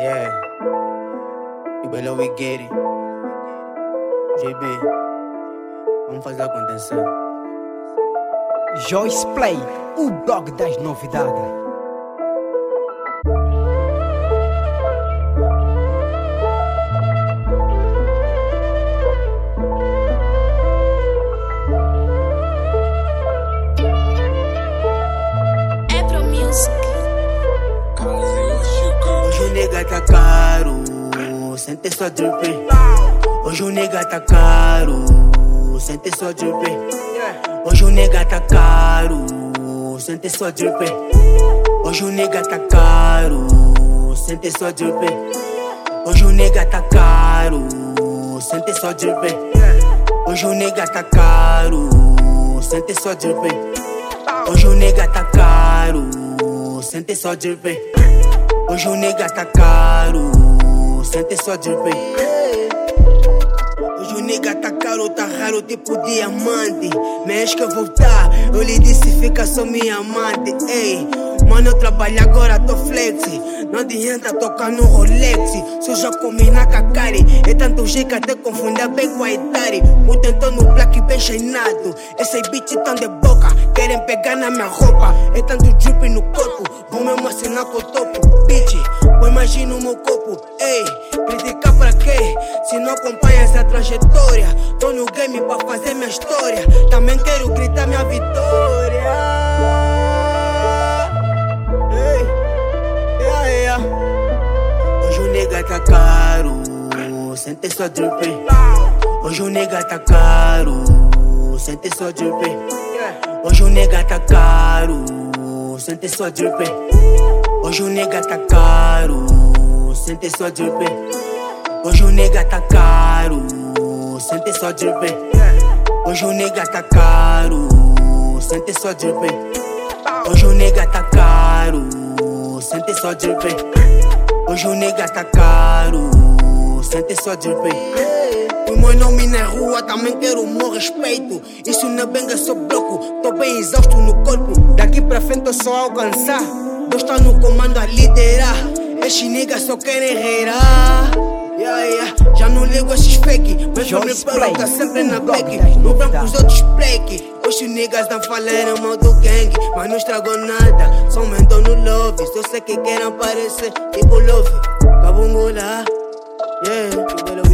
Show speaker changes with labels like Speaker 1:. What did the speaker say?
Speaker 1: Yeah, you below we get it. JB, vamos fazer acontecer.
Speaker 2: Joyce Play, o blog das novidades.
Speaker 1: Hoje o nega tá caro, sente só drip. Hoje o nega tá caro, sente só drip. Hoje o nega tá caro, sente só drip. Hoje o nega tá caro, sente só drip. Hoje o nega tá caro, sente só drip. Hoje o nega tá caro, sente só drip. Hoje o nega tá caro, sente só drip. Hoje o nega tá caro, sente só drip. Hoje o nega tá caro, tá raro, tipo diamante. Mês que eu voltar, eu lhe disse fica só minha amante. Ei, mano, eu trabalho agora, tô flexi. Não adianta tocar no Rolex. Se eu já comi na Cacari, é tanto jeito que até confundir bem com a Itari. O tentou no black bem chainado. Esses bitches tão de boca, querem pegar na minha roupa. É tanto drip no corpo, vou mesmo assinar com o topo. Bitch, pô, imagina o meu corpo. Ei, criticar pra quê? Se não acompanha essa trajetória. Tô no game pra fazer minha história. Também quero gritar minha vitória. Hoje o nega tá caro, sente só drip. Hoje o nega tá caro, sente só drip. Hoje o nega tá caro, sente só drip. Hoje o nega tá caro, sente só drip. Hoje o nega tá caro, sente só drip. Hoje o nega tá caro, sente só drip. Hoje o nega tá caro, sente só drip. Hoje o nega tá caro, sente só drip. O meu nome na rua, também quero o meu respeito. Isso não é bem, é só bloco. Tô bem exausto no corpo. Daqui pra frente eu só alcançar. Deus tá no comando a liderar. Esses niggas só querem reirar. Já não ligo esses fake, mas o meu pelo tá sempre na back. No branco os outros plake. Hoje os niggas tão falando mal do gang, mas não estragou nada, só aumentou no love. Eu sei que querem aparecer, tipo love. Cabungola, yeah,